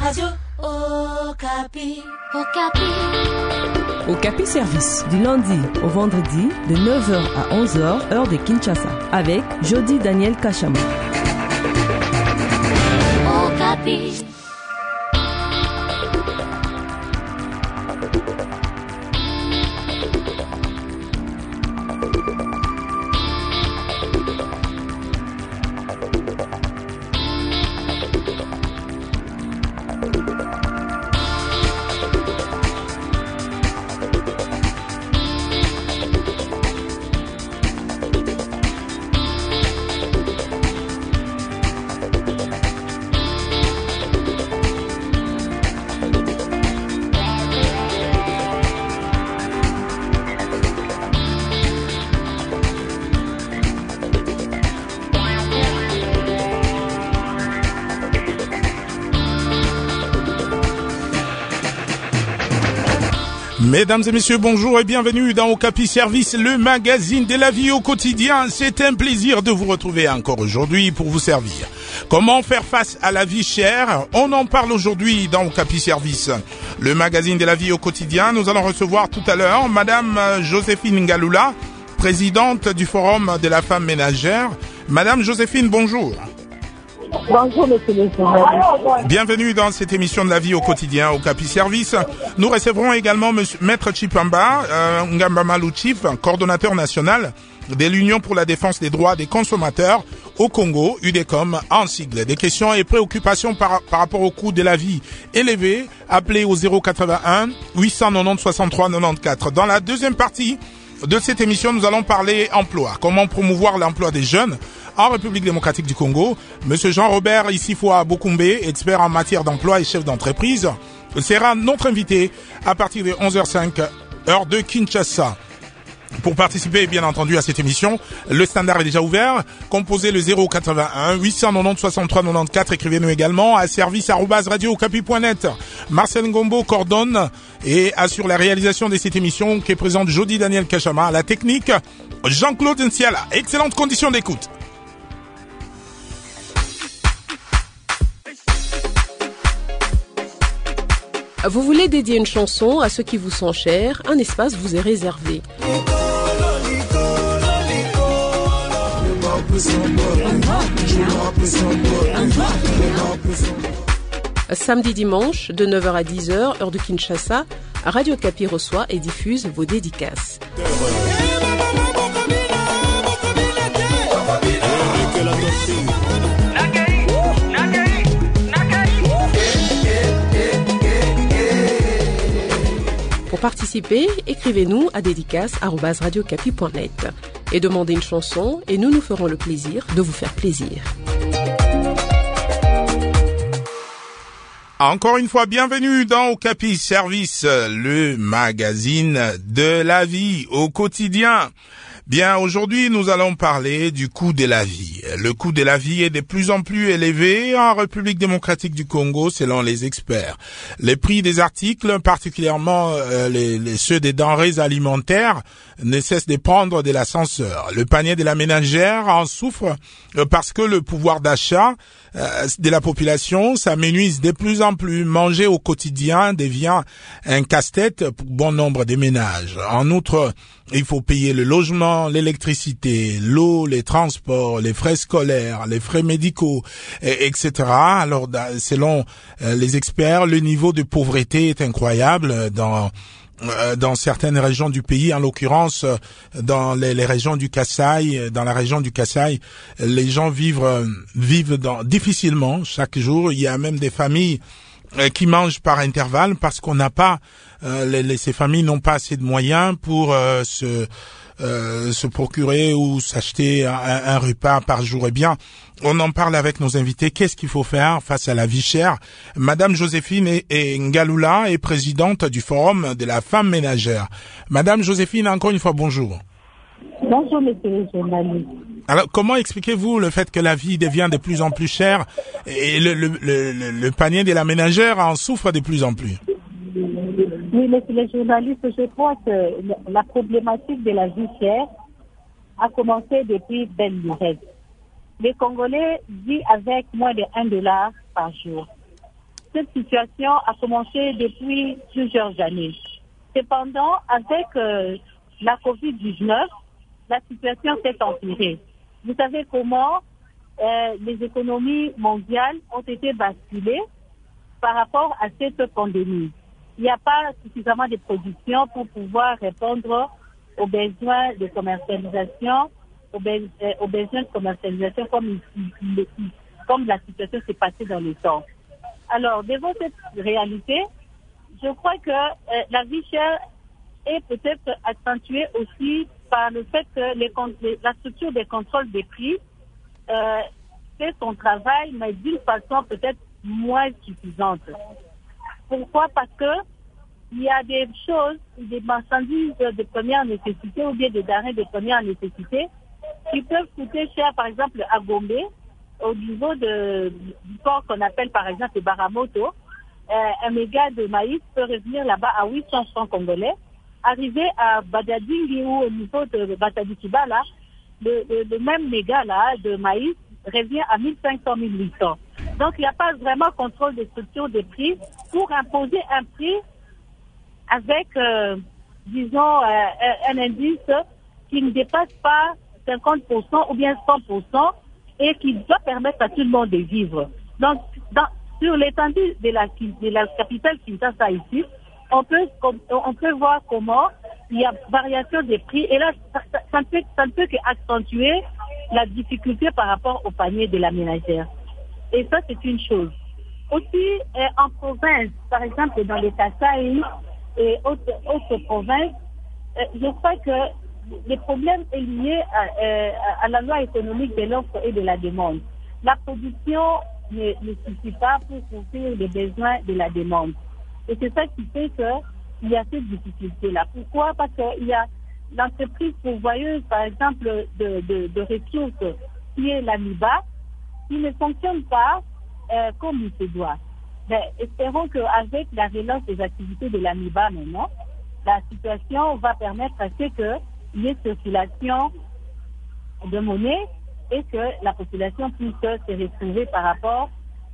Radio Okapi. Okapi Service, du lundi au vendredi, de 9h à 11h, heure de Kinshasa, avec Jody Daniel Kachama. Okapi. Mesdames et messieurs, bonjour et bienvenue dans Okapi Service, le magazine de la vie au quotidien. C'est un plaisir de vous retrouver encore aujourd'hui pour vous servir. Comment faire face à la vie chère? On en parle aujourd'hui dans Okapi Service, le magazine de la vie au quotidien. Nous allons recevoir tout à l'heure Madame Joséphine Ngaloula, présidente du Forum de la femme ménagère. Madame Joséphine, bonjour. Bonjour, monsieur le journaliste. Bienvenue dans cette émission de la vie au quotidien au Okapi Service. Nous recevrons également Maître Chipamba Ngambamalu Chief, coordonnateur national de l'Union pour la défense des droits des consommateurs au Congo, UDECOM en sigle. Des questions et préoccupations par rapport au coût de la vie élevé, appelez au 081 890 63 94. Dans la deuxième partie de cette émission, nous allons parler emploi. Comment promouvoir l'emploi des jeunes en République démocratique du Congo. Monsieur Jean-Robert Issifoua Bokoumbe, expert en matière d'emploi et chef d'entreprise, sera notre invité à partir de 11h05, heure de Kinshasa. Pour participer, bien entendu, à cette émission, le standard est déjà ouvert. Composez le 081 890 63 94. Écrivez-nous également à service@radiookapi.net. Marcel Ngombo coordonne et assure la réalisation de cette émission qui est présente Jody Daniel Kachama. À la technique, Jean-Claude Nsiala. Excellentes conditions d'écoute. Vous voulez dédier une chanson à ceux qui vous sont chers, un espace vous est réservé. Samedi dimanche, de 9h à 10h, heure de Kinshasa, Radio Okapi reçoit et diffuse vos dédicaces. Pour participer, écrivez-nous à dédicace@radiocapi.net et demandez une chanson et nous ferons le plaisir de vous faire plaisir. Encore une fois, bienvenue dans Okapi Service, le magazine de la vie au quotidien. Bien, aujourd'hui, nous allons parler du coût de la vie. Le coût de la vie est de plus en plus élevé en République démocratique du Congo, selon les experts. Les prix des articles, particulièrement ceux des denrées alimentaires, ne cessent de prendre de l'ascenseur. Le panier de la ménagère en souffre parce que le pouvoir d'achat de la population s'amenuise de plus en plus. Manger au quotidien devient un casse-tête pour bon nombre de ménages. En outre, il faut payer le logement, l'électricité, l'eau, les transports, les frais scolaires, les frais médicaux, etc. Alors, selon les experts, le niveau de pauvreté est incroyable dans certaines régions du pays, en l'occurrence dans les régions du Kasaï. Dans la région du Kasaï, les gens vivent difficilement chaque jour. Il y a même des familles qui mangent par intervalle parce qu'on n'a pas, ces familles n'ont pas assez de moyens pour se procurer ou s'acheter un repas par jour. Eh bien, on en parle avec nos invités. Qu'est-ce qu'il faut faire face à la vie chère? Madame Joséphine Ngaloula est présidente du Forum de la femme ménagère. Madame Joséphine, encore une fois, bonjour. Bonjour, monsieur le journaliste. Alors, comment expliquez-vous le fait que la vie devient de plus en plus chère et le panier de la ménagère en souffre de plus en plus? Oui, monsieur le journaliste, je crois que la problématique de la vie chère a commencé depuis belle lurette. Les Congolais vivent avec moins de $1 par jour. cette situation a commencé depuis plusieurs années. Cependant, avec la COVID-19, la situation s'est empirée. Vous savez comment les économies mondiales ont été basculées par rapport à cette pandémie. Il n'y a pas suffisamment de production pour pouvoir répondre aux besoins de commercialisation, aux besoins de commercialisation comme la situation s'est passée dans le temps. Alors, devant cette réalité, je crois que la vie chère est peut-être accentuée aussi par le fait que la structure des contrôles des prix fait son travail, mais d'une façon peut-être moins suffisante. Pourquoi? Parce que il y a des choses, des marchandises de première nécessité ou bien des denrées de première nécessité qui peuvent coûter cher, par exemple à Gombe, au niveau du port qu'on appelle par exemple le Baramoto. Un méga de maïs peut revenir là-bas à 800 francs congolais. Arrivé à Badadingi ou au niveau de Batadikiba, là, le même méga là, de maïs revient à 1500, 1800. Donc il n'y a pas vraiment contrôle des structures de prix pour imposer un prix avec, disons, un indice qui ne dépasse pas 50% ou bien 100% et qui doit permettre à tout le monde de vivre. Donc, sur l'étendue de la capitale Kinshasa ici, on peut voir comment il y a variation des prix et là, ça ne peut qu'accentuer la difficulté par rapport au panier de la ménagère. Et ça, c'est une chose. Aussi, en province, par exemple, dans les Kasaï et autres provinces, je crois que le problème est lié à la loi économique de l'offre et de la demande. La production ne suffit pas pour couvrir les besoins de la demande. Et c'est ça qui fait qu'il y a cette difficulté-là. Pourquoi? Parce qu'il y a l'entreprise pourvoyeuse, par exemple, de ressources, qui est l'AMIBA, qui ne fonctionne pas comme il se doit. Mais espérons qu'avec la relance des activités de l'AMIBA maintenant, la situation va permettre à ce qu'il y ait circulation de monnaie et que la population puisse se retrouver par rapport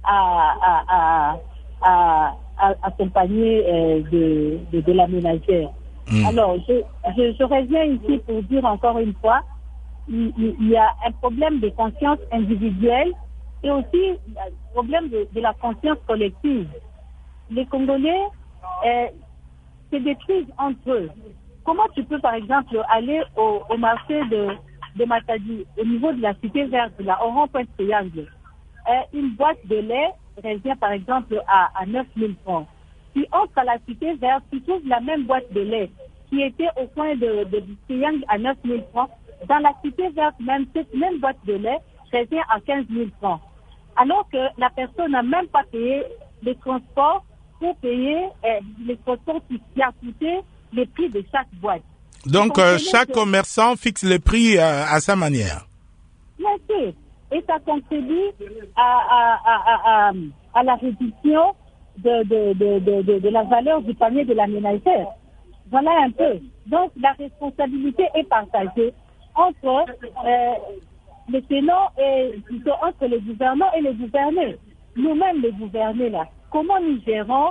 à accompagner de la ménagère. Alors, je reviens ici pour dire encore une fois, il y a un problème de conscience individuelle et aussi un problème de la conscience collective. Les Congolais se détruisent entre eux. Comment tu peux, par exemple, aller au marché de Matadi, au niveau de la cité verte, là, au rond-point de Triangle? Une boîte de lait revient, par exemple, à 9 000 francs. Tu entres à la cité verte, tu trouves la même boîte de lait qui était au coin de Triangle à 9 000 francs. Dans la cité verte, même cette même boîte de lait revient à 15 000 francs. Alors que la personne n'a même pas payé les transports pour payer les transports qui a coûté les prix de chaque boîte. Donc, chaque commerçant fixe le prix à sa manière. Bien sûr. Et ça contribue à la réduction de la valeur du panier de la ménagère. Voilà un peu. Donc, la responsabilité est partagée entre les tenants et plutôt entre les gouvernants et les gouvernés. Nous-mêmes, les gouvernés, là, comment nous gérons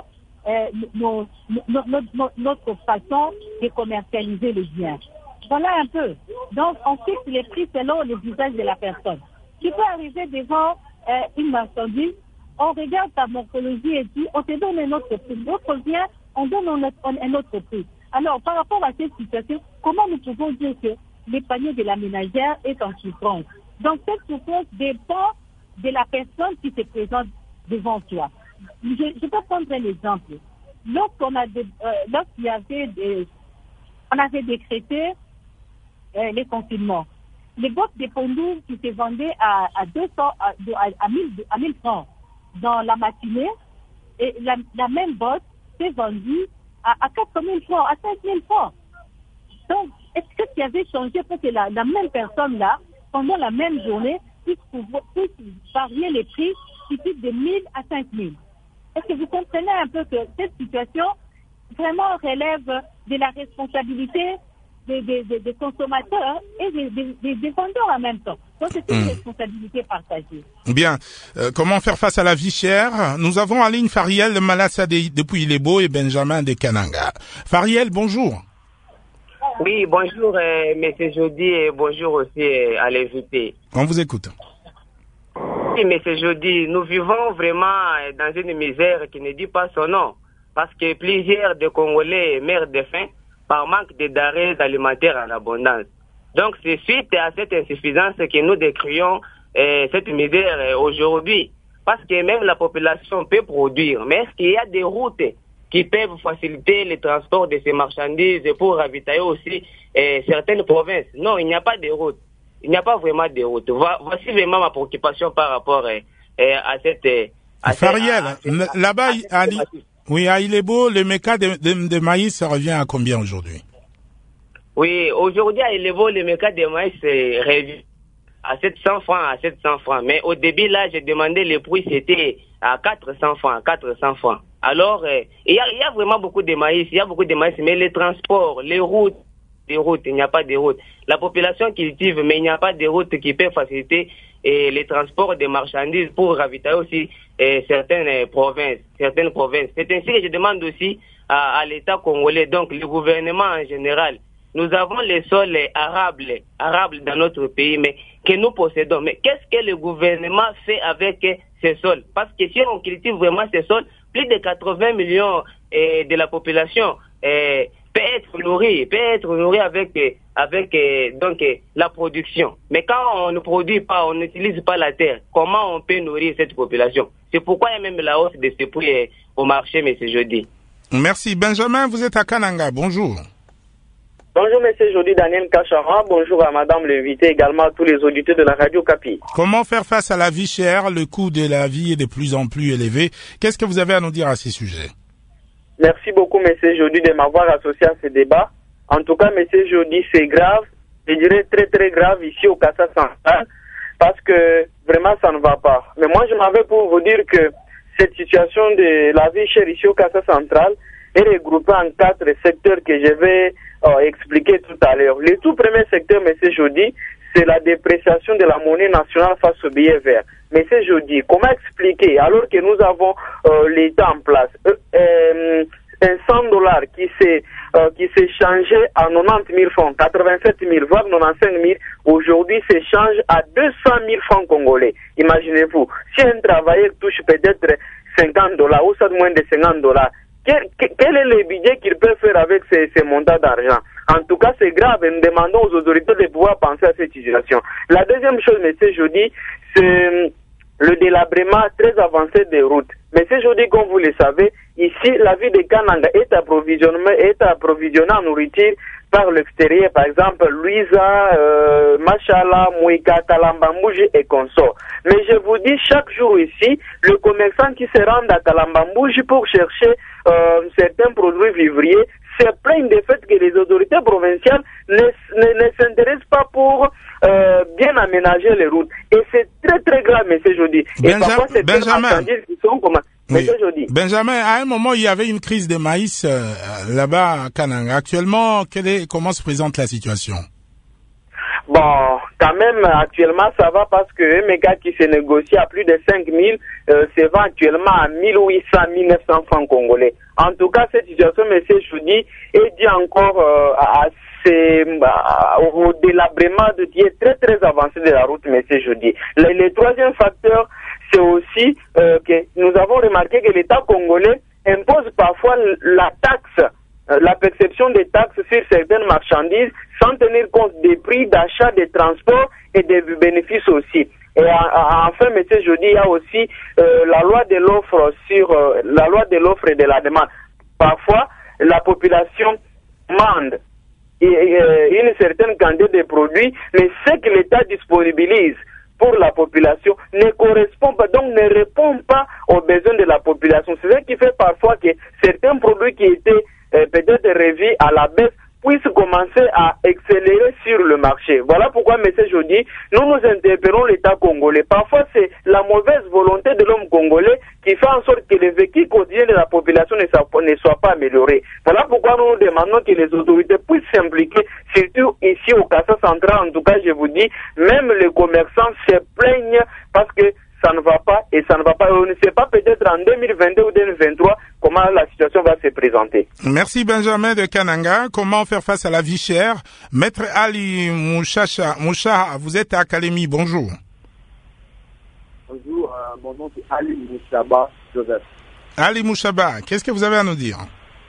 notre façon de commercialiser les biens. Voilà un peu. Donc, on fixe les prix selon les usages de la personne. Tu peux arriver devant une marchandise, on regarde ta morphologie et dit, on te donne un autre prix. L'autre vient, on donne un autre prix. Alors, par rapport à cette situation, comment nous pouvons dire que les paniers de la ménagère est en souffrance? Donc, cette souffrance dépend de la personne qui se présente devant toi. Je peux prendre un exemple. Lorsqu'on avait décrété les confinements, les bottes de pondou qui se vendaient à 1000 francs dans la matinée, et la même botte s'est vendue à 4 000 francs, à 5 000 francs. Donc, est-ce que tu avais changé pour que la même personne-là, pendant la même journée, puisse varier les prix qui quittent de 1000 à 5 000? Est-ce que vous comprenez un peu que cette situation vraiment relève de la responsabilité des consommateurs et des vendeurs en même temps? Donc, c'est une responsabilité partagée. Bien. Comment faire face à la vie chère? Nous avons en ligne Fariel de Malassa depuis Ilebo et Benjamin de Kananga. Fariel, bonjour. Oui, bonjour, M. Jody, et bonjour aussi à l'invité. On vous écoute. Oui, M. Jody, nous vivons vraiment dans une misère qui ne dit pas son nom, parce que plusieurs de Congolais meurent de faim par manque de denrées alimentaires en abondance. Donc, c'est suite à cette insuffisance que nous décrions cette misère aujourd'hui, parce que même la population peut produire, mais est-ce qu'il y a des routes qui peuvent faciliter le transport de ces marchandises pour ravitailler aussi certaines provinces? Non, il n'y a pas de route. Il n'y a pas vraiment de route. Voici vraiment ma préoccupation par rapport à cette... Fariel, là-bas, à Ilebo, le méca de maïs revient à combien aujourd'hui? Oui, aujourd'hui à Ilebo, le méca de maïs revient à 700 francs. Mais au début, là, j'ai demandé le prix, c'était à 400 francs. Alors, il y a vraiment beaucoup de maïs, mais les transports, les routes, il n'y a pas de routes. La population cultive, mais il n'y a pas de routes qui peuvent faciliter les transports de marchandises pour ravitailler aussi certaines provinces. C'est ainsi que je demande aussi à l'État congolais, donc le gouvernement en général. Nous avons les sols arables dans notre pays, mais que nous possédons. Mais qu'est-ce que le gouvernement fait avec ces sols? Parce que si on cultive vraiment ces sols, plus de 80 millions de la population peut être nourri avec donc la production. Mais quand on ne produit pas, on n'utilise pas la terre, comment on peut nourrir cette population? C'est pourquoi il y a même la hausse de ces prix au marché, M. Jody. Merci. Benjamin, vous êtes à Kananga. Bonjour. Bonjour, M. Jody Daniel Kachara. Bonjour à Madame l'invité, également à tous les auditeurs de la Radio Capi. Comment faire face à la vie chère? Le coût de la vie est de plus en plus élevé. Qu'est-ce que vous avez à nous dire à ces sujets? Merci beaucoup, M. Jody, de m'avoir associé à ce débat. En tout cas, M. Jody, c'est grave. Je dirais très, très grave ici au Kassa Central, parce que vraiment, ça ne va pas. Mais moi, je m'avais pour vous dire que cette situation de la vie chère ici au Kassa Central est regroupée en 4 secteurs que je vais expliquer tout à l'heure. Le tout premier secteur, M. Jody, c'est la dépréciation de la monnaie nationale face au billet vert. M. Jody, comment expliquer, alors que nous avons l'État en place, un $100 qui s'est changé à 90 000 francs, 87 000, voire 95 000, aujourd'hui s'échange à 200 000 francs congolais. Imaginez-vous, si un travailleur touche peut-être $50 ou ça moins de $50, quel est le budget qu'il peut faire avec ces montants d'argent? En tout cas, c'est grave et nous demandons aux autorités de pouvoir penser à cette situation. La deuxième chose, M. Jody, c'est le délabrement très avancé des routes. M. Jody, comme vous le savez, ici, la ville de Kananga est approvisionnée en nourriture par l'extérieur, par exemple, Luisa, Machala, Mouika, Kalambambouji et consorts. Mais je vous dis, chaque jour ici, le commerçant qui se rend à Kalambambouji pour chercher certains produits vivriers se plaignent du fait que les autorités provinciales ne s'intéressent pas pour bien aménager les routes. Et c'est très très grave, M. Jody. Benjamin, oui. Benjamin, à un moment, il y avait une crise de maïs là-bas à Kananga. Actuellement, comment se présente la situation? Bon, quand même, actuellement, ça va parce que un méga qui se négocie à plus de 5 000 se vend actuellement à 1800, 1900 francs congolais. En tout cas, cette situation, M. Jody, est due encore au délabrement qui est très très avancé de la route, M. Jody. Le troisième facteur, c'est aussi que nous avons remarqué que l'État congolais impose parfois la taxe, la perception des taxes sur certaines marchandises sans tenir compte des prix d'achat, des transports et des bénéfices aussi. Et enfin, M. Jody, il y a aussi la loi de l'offre la loi de l'offre et de la demande. Parfois, la population demande une certaine quantité de produits, mais ce que l'État disponibilise pour la population ne correspond pas, donc ne répond pas aux besoins de la population. C'est ce qui fait parfois que certains produits qui étaient peut-être revus à la baisse puisse commencer à accélérer sur le marché. Voilà pourquoi, M. Jody, nous interpellons l'État congolais. Parfois, c'est la mauvaise volonté de l'homme congolais qui fait en sorte que les véhicules quotidiens de la population ne soient pas améliorés. Voilà pourquoi nous demandons que les autorités puissent s'impliquer, surtout ici au Kassa central. En tout cas, je vous dis, même les commerçants se plaignent parce que ça ne va pas et ça ne va pas. On ne sait pas peut-être en 2022 ou 2023 comment la situation va se présenter. Merci Benjamin de Kananga. Comment faire face à la vie chère? Maître Ali Moucha, vous êtes à Kalemi. Bonjour. Bonjour, mon nom c'est Ali Mouchaba Joseph. Ali Mouchaba, qu'est-ce que vous avez à nous dire?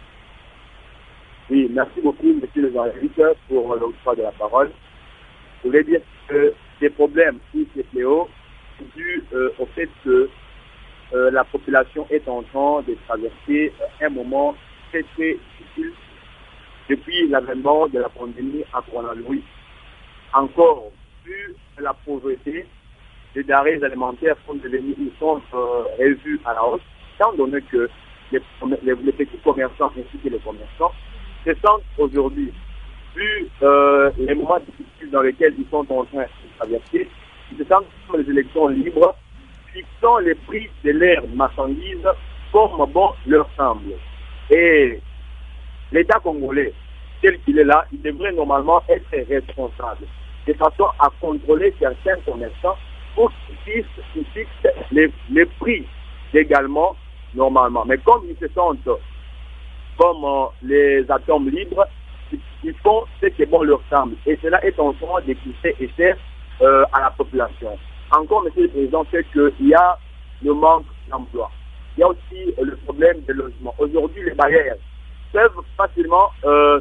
Oui, merci beaucoup, monsieur le journaliste, pour l'octroi de la parole. Je voulais dire que ces problèmes ou ces fléaux sont dus au fait que la population est en train de traverser un moment très très difficile depuis l'avènement de la pandémie à coronavirus. Encore, vu la pauvreté, les denrées alimentaires sont revus à la hausse, étant donné que les petits commerçants ainsi que les commerçants se sentent aujourd'hui, vu les moments difficiles dans lesquels ils sont en train de traverser, ils se sentent comme les élections libres, fixant les prix de leurs marchandises comme bon leur semble. Et l'État congolais, tel qu'il est là, il devrait normalement être responsable, de façon à contrôler certains commerçants pour qu'ils fixent les prix également normalement. Mais comme ils se sentent comme les atomes libres, ils font ce qui est bon leur semble. Et cela est en train de coûter et cher à la population. Encore, Monsieur le Président, c'est qu'il y a le manque d'emploi. Il y a aussi le problème de logement. Aujourd'hui, les bailleurs peuvent facilement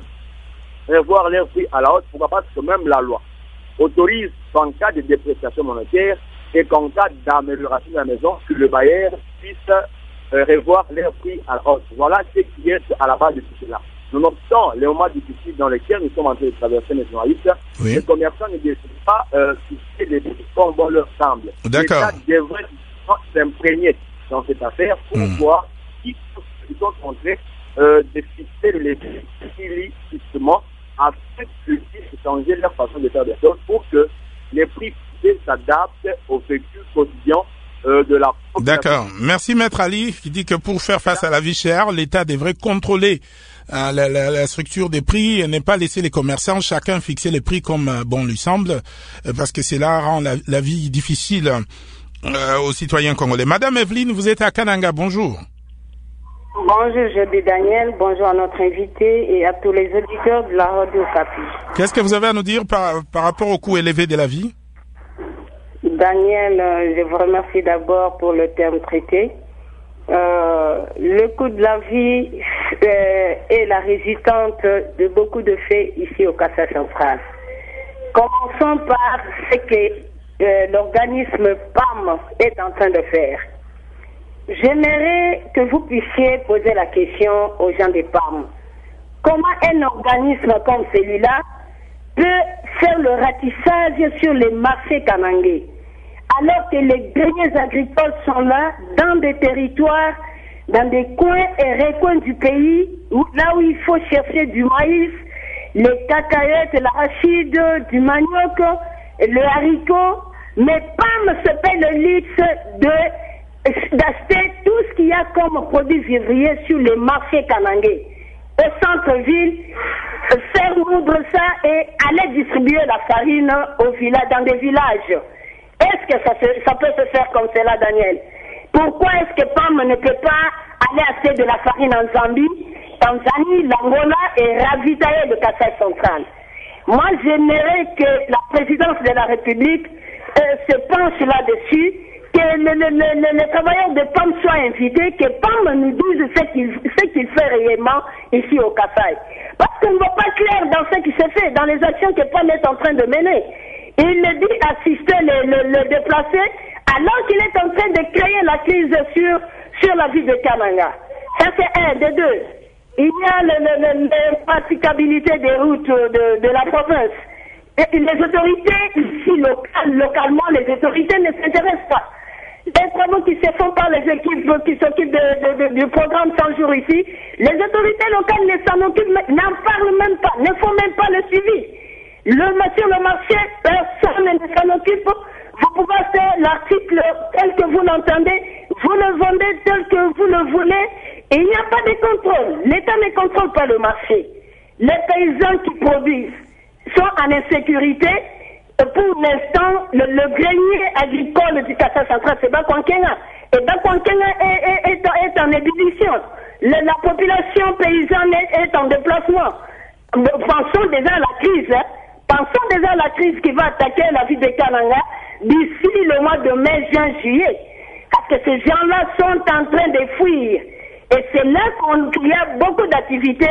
revoir leurs prix à la hausse. Pourquoi pas? Parce que même la loi autorise qu'en cas de dépréciation monétaire et qu'en cas d'amélioration de la maison, que le bailleur puisse revoir leurs prix à la hausse. Voilà ce qui est à la base de tout cela. Nonobstant les moments difficiles dans lesquels nous sommes en train de traverser les journalistes, oui, les commerçants ne décident pas fixer les prix comme bon leur semble. D'accord. L'État devrait s'imprégner dans cette affaire pour voir qui sont en train de fixer les prix illicitement afin qu'ils puissent changer leur façon de faire des choses pour que les prix s'adaptent aux véhicules quotidiens de la population. D'accord. Merci Maître Ali qui dit que pour faire face à la vie chère, l'État devrait contrôler la structure des prix et ne pas laisser les commerçants chacun fixer les prix comme bon lui semble, parce que cela rend la vie difficile aux citoyens congolais. Madame Evelyne, vous êtes à Kananga. Bonjour. Bonjour, je suis Daniel. Bonjour à notre invité et à tous les auditeurs de la Radio Okapi. Qu'est-ce que vous avez à nous dire par rapport au coût élevé de la vie? Daniel, je vous remercie d'abord pour le terme traité. Le coût de la vie est la résultante de beaucoup de faits ici au Kassa central. Commençons par ce que l'organisme PAM est en train de faire. J'aimerais que vous puissiez poser la question aux gens des PAM. Comment un organisme comme celui-là peut faire le ratissage sur les marchés kanangais, alors que les greniers agricoles sont là, dans des territoires, dans des coins et recoins du pays, là où il faut chercher du maïs, les cacahuètes, l'arachide, du manioc, le haricot, mais PAM se paie le luxe d'acheter tout ce qu'il y a comme produits vivriers sur les marchés kanangais. Au centre-ville, faire moudre ça et aller distribuer la farine dans des villages. Est-ce que ça peut se faire comme cela, Daniel? Pourquoi est-ce que PAM ne peut pas aller acheter de la farine en Zambie, Tanzanie, l'Angola et ravitailler le Kassai central? Moi, j'aimerais que la présidence de la République se penche là-dessus, que les travailleurs de PAM soient invités, que PAM nous dise ce qu'il fait réellement ici au Kassai. Parce qu'on ne voit pas clair dans ce qui se fait, dans les actions que PAM est en train de mener. Il le dit assister le déplacé, alors qu'il est en train de créer la crise sur la ville de Kananga. Ça c'est un. De deux, il y a l'impraticabilité des routes de la province. Et les autorités ici localement, les autorités ne s'intéressent pas. Les travaux qui se font par les équipes qui s'occupent du programme 100 jours ici, les autorités locales ne s'en occupent, n'en parlent même pas, ne font même pas le suivi. Sur le marché, personne ne s'en occupe. Vous pouvez faire l'article tel que vous l'entendez, vous le vendez tel que vous le voulez, et il n'y a pas de contrôle. L'État ne contrôle pas le marché. Les paysans qui produisent sont en insécurité. Pour l'instant, le grenier agricole du Kassa central, c'est Bakwankenga. Et Bakwankenga est en ébullition. La population paysanne est en déplacement. Pensons déjà à la crise. Pensons déjà à la crise qui va attaquer la ville de Kananga d'ici le mois de mai, juin, juillet. Parce que ces gens-là sont en train de fuir. Et c'est là qu'il y a beaucoup d'activités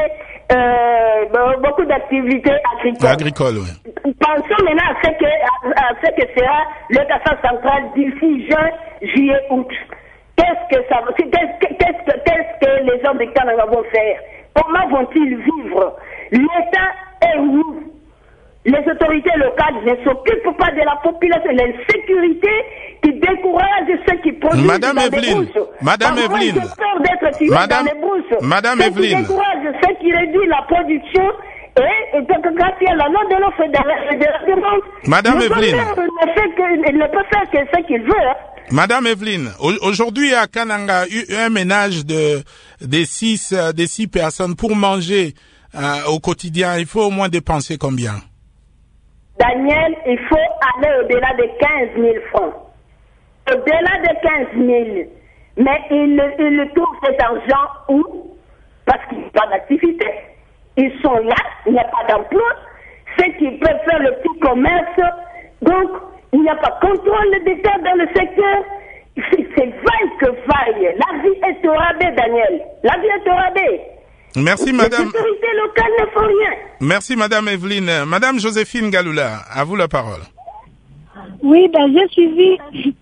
agricoles. Oui. Pensons maintenant à ce que sera le Kassa central d'ici juin, juillet, août. Qu'est-ce que les gens de Kananga vont faire? Comment vont-ils vivre? L'État est où? Les autorités locales ne s'occupent pas de la population, l'insécurité qui décourage ceux qui produisent Madame dans Evelyne, les brousses. Madame Evelyne, j'ai peur d'être tué dans les brousses. Madame ceux Evelyne, qui découragent ceux qui réduisent la production et grâce à la loi de l'offre et de la demande. Madame Evelyne, il ne peut faire que ce qu'il veut. Madame Evelyne, aujourd'hui à Kananga, un ménage de 6 personnes pour manger au quotidien, il faut au moins dépenser combien? Daniel, il faut aller au-delà de 15 000 francs. Au-delà de 15 000. Mais il trouve cet argent où? Parce qu'il n'y a pas d'activité. Ils sont là, il n'y a pas d'emploi. Ceux qui peuvent faire le petit commerce, donc il n'y a pas de contrôle d'État dans le secteur. C'est vaille que vaille. La vie est au rabais, Daniel. La vie est au rabais. Merci, madame. Les autorités locales ne font rien. Merci, madame Evelyne. Madame Joséphine Galula, à vous la parole. Oui, j'ai suivi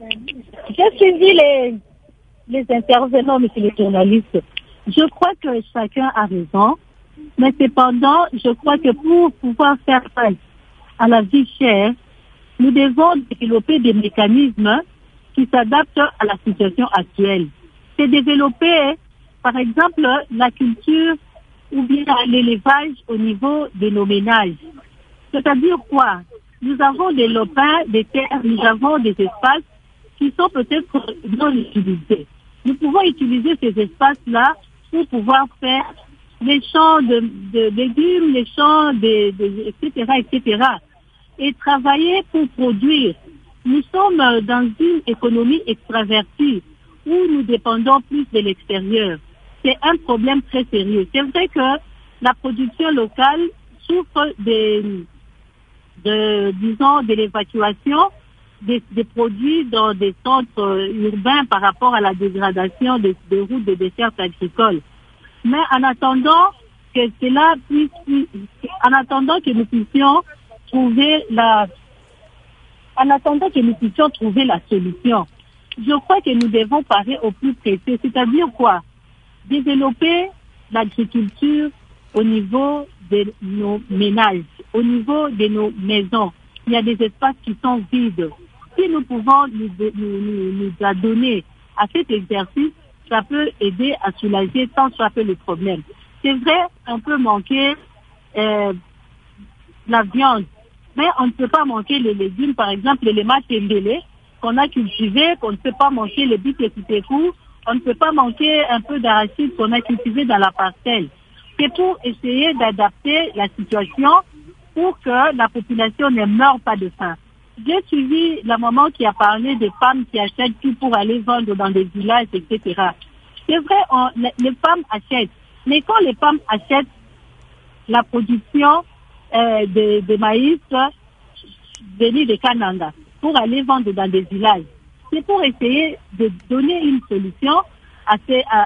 les intervenants, monsieur le journaliste. Je crois que chacun a raison, mais cependant, je crois que pour pouvoir faire face à la vie chère, nous devons développer des mécanismes qui s'adaptent à la situation actuelle. C'est développer, par exemple, la culture ou bien l'élevage au niveau de nos ménages. C'est-à-dire quoi? Nous avons des lopins, des terres, nous avons des espaces qui sont peut-être non utilisés. Nous pouvons utiliser ces espaces-là pour pouvoir faire les champs de légumes, les champs etc. Et travailler pour produire. Nous sommes dans une économie extravertie où nous dépendons plus de l'extérieur. C'est un problème très sérieux. C'est vrai que la production locale souffre de l'évacuation des produits dans des centres urbains par rapport à la dégradation des routes de dessertes agricoles. Mais en attendant que nous puissions trouver la solution, je crois que nous devons parer au plus pressé. C'est-à-dire quoi? Développer l'agriculture au niveau de nos ménages, au niveau de nos maisons. Il y a des espaces qui sont vides. Si nous pouvons nous adonner à cet exercice, ça peut aider à soulager tant soit peu le problème. C'est vrai, on peut manquer la viande, mais on ne peut pas manquer les légumes, par exemple les matembele qu'on a cultivés, qu'on ne peut pas manquer les bitekou, on ne peut pas manquer un peu d'arachide qu'on a cultivé dans la parcelle. C'est pour essayer d'adapter la situation pour que la population ne meure pas de faim. J'ai suivi la maman qui a parlé des femmes qui achètent tout pour aller vendre dans des villages, etc. C'est vrai, les femmes achètent. Mais quand les femmes achètent la production de maïs venu de Kananga pour aller vendre dans des villages, c'est pour essayer de donner une solution à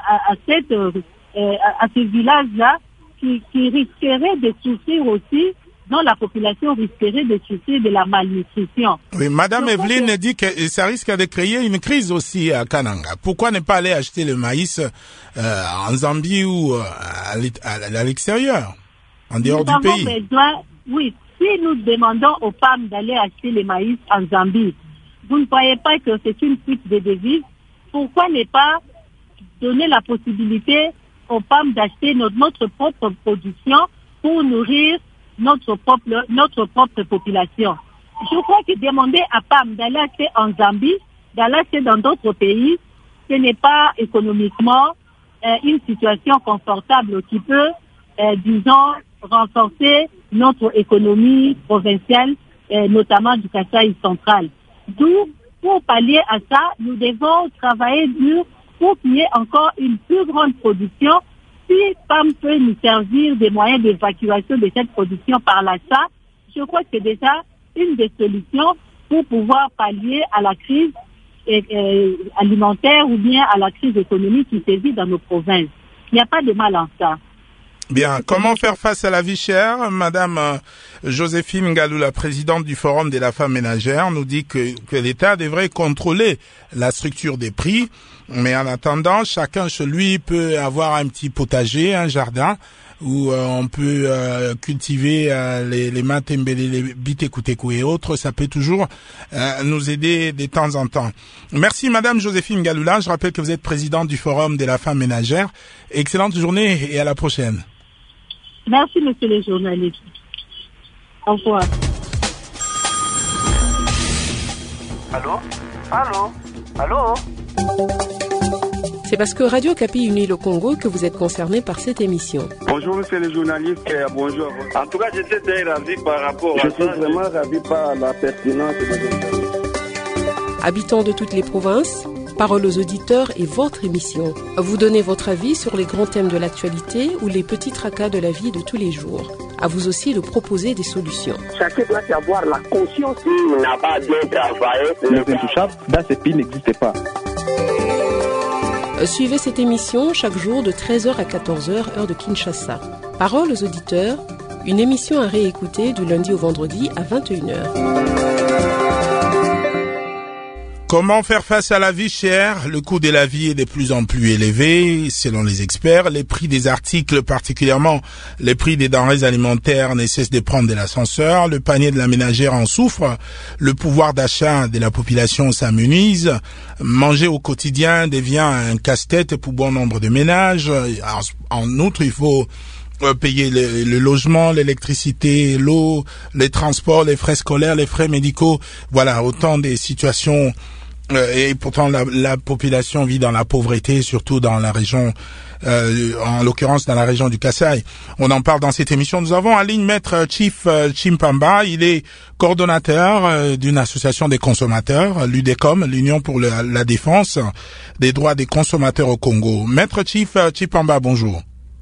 ces villages-là qui risqueraient de souffrir aussi, dont la population risquerait de souffrir de la malnutrition. Oui, madame Evelyne dit que ça risque de créer une crise aussi à Kananga. Pourquoi ne pas aller acheter le maïs en Zambie ou à l'extérieur, en dehors du pays? Oui, si nous demandons aux femmes d'aller acheter le maïs en Zambie, vous ne croyez pas que c'est une fuite de devises? Pourquoi ne pas donner la possibilité aux femmes d'acheter notre propre production pour nourrir notre propre population? Je crois que demander à PAM d'aller acheter en Zambie, d'aller acheter dans d'autres pays, ce n'est pas économiquement une situation confortable qui peut, disons, renforcer notre économie provinciale, notamment du Kasaï central. D'où, pour pallier à ça, nous devons travailler dur pour qu'il y ait encore une plus grande production. Si PAM peut nous servir des moyens d'évacuation de cette production par l'achat, je crois que c'est déjà une des solutions pour pouvoir pallier à la crise alimentaire ou bien à la crise économique qui sévit dans nos provinces. Il n'y a pas de mal en ça. Bien, comment faire face à la vie chère? Madame Joséphine Ngalou, la présidente du Forum de la femme ménagère, nous dit que l'État devrait contrôler la structure des prix, mais en attendant, chacun chez lui peut avoir un petit potager, un jardin, où on peut cultiver les matembele, les bitekuteku et autres. Ça peut toujours nous aider de temps en temps. Merci Madame Joséphine Ngaloula. Je rappelle que vous êtes présidente du Forum de la femme ménagère. Excellente journée et à la prochaine. Merci monsieur le journaliste. Au revoir. Allô? C'est parce que Radio Okapi unit le Congo que vous êtes concerné par cette émission. Bonjour monsieur le journaliste, bonjour. En tout cas, j'étais très ravi par rapport à ça. Je suis vraiment ravi par la pertinence de vos interventions. Habitants de toutes les provinces, parole aux auditeurs et votre émission. Vous donnez votre avis sur les grands thèmes de l'actualité ou les petits tracas de la vie de tous les jours. À vous aussi de proposer des solutions. Chacun doit avoir la conscience qu'il n'a pas bien travaillé. Les intouchables, dans ce pays, n'existent pas. Suivez cette émission chaque jour de 13h à 14h, heure de Kinshasa. Parole aux auditeurs, une émission à réécouter du lundi au vendredi à 21h. Comment faire face à la vie chère? Le coût de la vie est de plus en plus élevé, selon les experts. Les prix des articles, particulièrement les prix des denrées alimentaires, ne cessent de prendre de l'ascenseur. Le panier de la ménagère en souffre. Le pouvoir d'achat de la population s'amenuise. Manger au quotidien devient un casse-tête pour bon nombre de ménages. En outre, il faut payer le logement, l'électricité, l'eau, les transports, les frais scolaires, les frais médicaux. Voilà, autant des situations. Et pourtant, la population vit dans la pauvreté, surtout dans la région, en l'occurrence dans la région du Kasaï. On en parle dans cette émission. Nous avons en ligne Maître Chief Chimpamba. Il est coordonnateur d'une association des consommateurs, l'UDECOM, l'Union pour la défense des droits des consommateurs au Congo. Maître Chief Chimpamba, bonjour.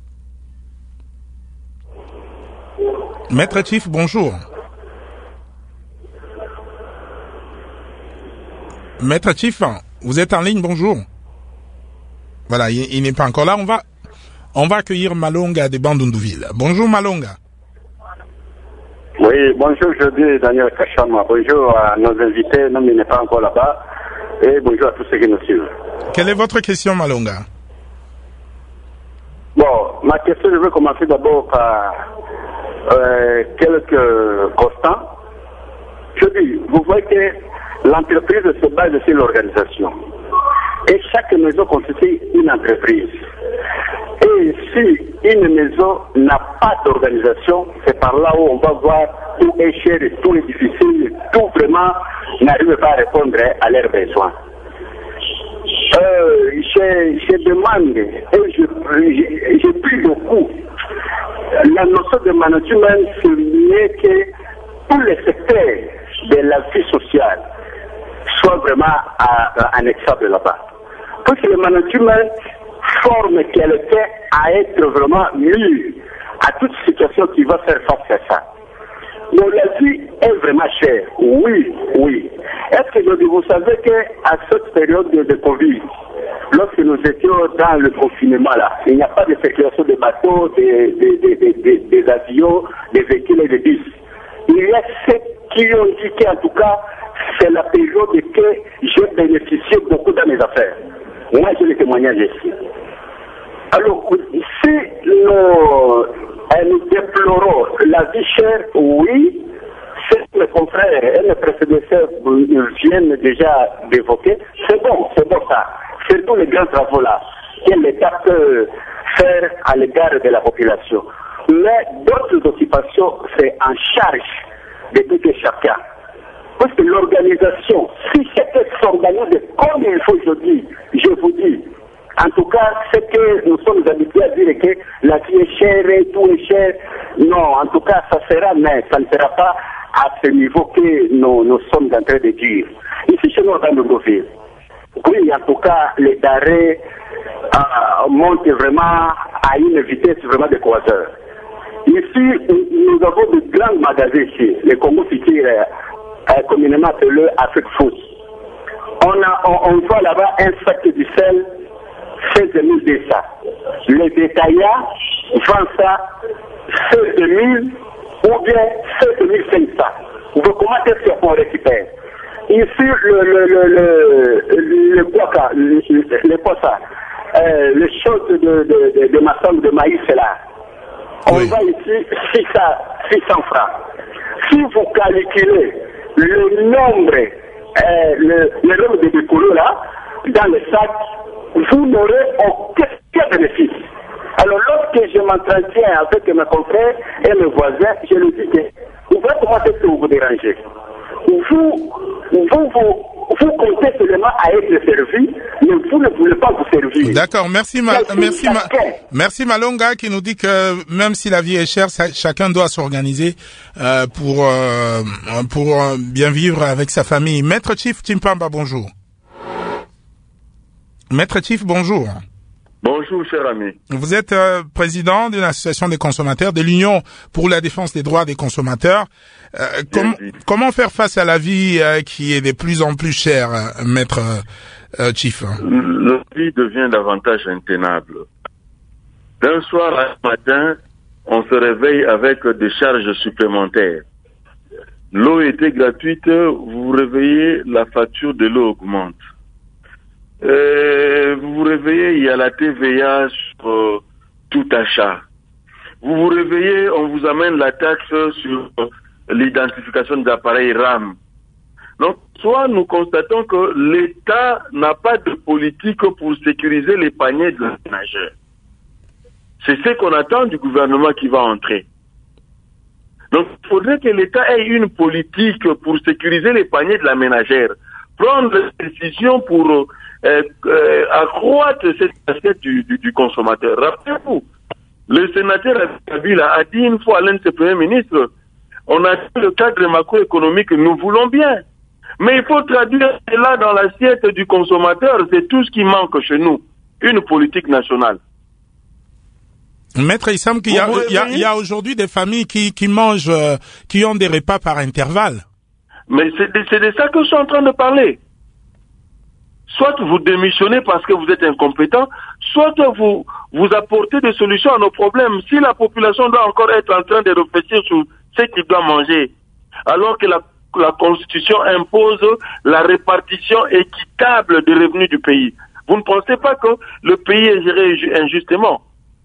Maître Chief, bonjour. Maître Chief, vous êtes en ligne, bonjour. Voilà, il n'est pas encore là. On va accueillir Malonga de Bandundouville. Bonjour Malonga. Oui, bonjour, je dis Daniel Kachama. Bonjour à nos invités, non, il n'est pas encore là-bas. Et bonjour à tous ceux qui nous suivent. Quelle est votre question, Malonga? Bon, ma question, je veux commencer d'abord par quelques constants. Je dis, vous voyez que l'entreprise se base sur l'organisation. Et chaque maison constitue une entreprise. Et si une maison n'a pas d'organisation, c'est par là où on va voir tout est cher, tout est difficile, tout vraiment n'arrive pas à répondre à leurs besoins. Je demande et je prie beaucoup. La notion de management, c'est que tous les secteurs de la vie sociale soient vraiment annexables là-bas. Parce que le management forme quelqu'un à être vraiment mis à toute situation qui va faire face à ça. Donc la vie est vraiment chère. Oui, oui. Est-ce que vous savez qu'à cette période de Covid, lorsque nous étions dans le confinement là, il n'y a pas de circulation de bateaux, des avions, des véhicules et des bus. Il y a ceux qui ont dit qu'en tout cas, c'est la période que j'ai bénéficié beaucoup dans mes affaires. Moi, j'ai le témoignage ici. Alors, si nous déplorons la vie chère, oui, c'est mes confrères et mes prédécesseurs viennent déjà d'évoquer, c'est bon ça. C'est tous les grands travaux là que l'État peut faire à l'égard de la population. Mais d'autres occupations, c'est en charge de tout et chacun. Parce que l'organisation, si c'était s'organise comme il faut aujourd'hui, je vous dis, en tout cas, c'est que nous sommes habitués à dire que la vie est chère et tout est cher. Non, en tout cas, ça sera, mais ça ne sera pas à ce niveau que nous sommes en train de dire. Ici, chez nous, dans le Goville, oui, en tout cas, les denrées montent vraiment à une vitesse vraiment de croiseur. Ici, nous avons de grands magasins ici, les Congo City, communément appelé Afrique Foods. On voit là-bas un sac de sel, 16 200. Les détaillants vendent ça 16 000 ou bien 16 500. Comment est-ce qu'on récupère? Ici, les choses de maçon de maïs là. On va ici 600 francs. Si vous calculez le nombre de découlés là, dans le sac, vous n'aurez aucun bénéfice. Alors, lorsque je m'entretiens avec mes confrères et mes voisins, je leur dis que vous voyez comment est-ce que vous vous dérangez. Vous comptez seulement à être servi, mais vous ne voulez pas vous servir. D'accord, merci Malonga qui nous dit que même si la vie est chère, chacun doit s'organiser pour bien vivre avec sa famille. Maître Chief Chimpamba, bonjour. Maître Chief, bonjour. Bonjour, cher ami. Vous êtes président d'une association des consommateurs, de l'Union pour la défense des droits des consommateurs. Comment faire face à la vie qui est de plus en plus chère, Maître Chief? La vie devient davantage intenable. D'un soir à un matin, on se réveille avec des charges supplémentaires. L'eau était gratuite, vous vous réveillez, la facture de l'eau augmente. Vous vous réveillez, il y a la TVA sur tout achat. Vous vous réveillez, on vous amène la taxe sur l'identification des appareils RAM. Donc, soit nous constatons que l'État n'a pas de politique pour sécuriser les paniers de la ménagère. C'est ce qu'on attend du gouvernement qui va entrer. Donc, il faudrait que l'État ait une politique pour sécuriser les paniers de la ménagère, prendre des décisions pour accroître cette assiette du consommateur. Rappelez-vous, le sénateur Kabila a dit une fois à l'un de ses premiers ministres, on a dit le cadre macroéconomique, nous voulons bien. Mais il faut traduire cela dans l'assiette du consommateur. C'est tout ce qui manque chez nous. Une politique nationale. Maître, il semble qu'il y a aujourd'hui des familles qui mangent, qui ont des repas par intervalle. Mais c'est de ça que je suis en train de parler. Soit vous démissionnez parce que vous êtes incompétent, soit vous apportez des solutions à nos problèmes. Si la population doit encore être en train de réfléchir sur ce qu'il doit manger, alors que la Constitution impose la répartition équitable des revenus du pays, vous ne pensez pas que le pays est géré injustement?